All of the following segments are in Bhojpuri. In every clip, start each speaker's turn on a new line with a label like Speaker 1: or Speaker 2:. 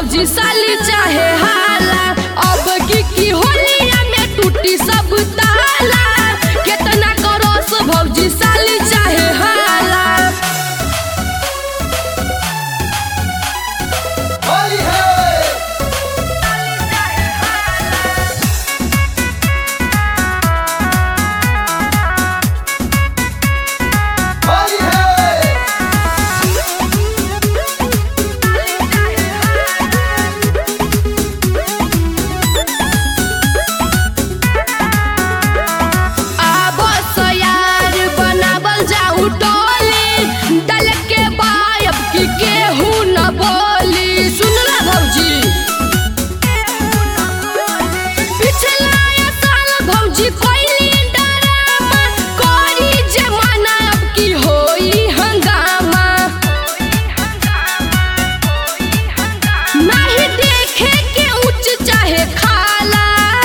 Speaker 1: भौजी साली चाहे हाला। अब की होलिया में टूटी सब ताला। कितना करस भौजी साली चाहे हाला।
Speaker 2: होली है होली है
Speaker 1: आबस यार बनावल जाऊ टोली। दल के बायब की केहू न बोली। सुनला भौजी पिछला साल भौजी कोइली डरामा। कोरी जमाना अब की होई हंगामा। नहीं देखे के उच्च चाहे खाला।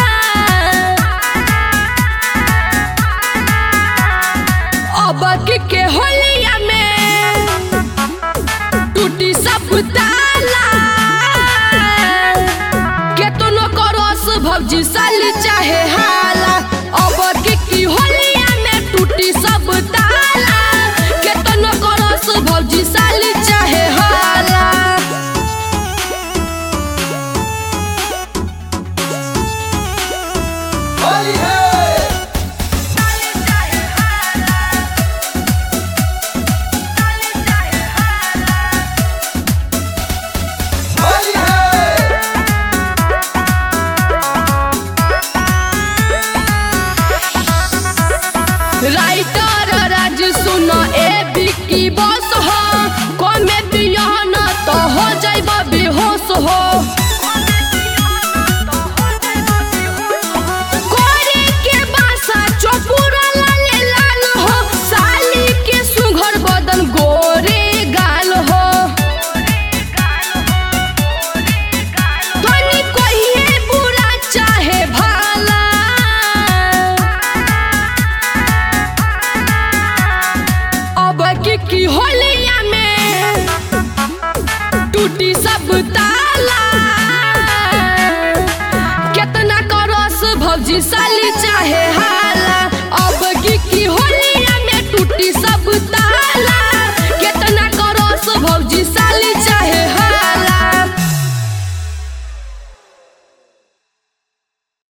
Speaker 1: अब के होलिया में टूटी सब ताला। केतनो करस भौजी साली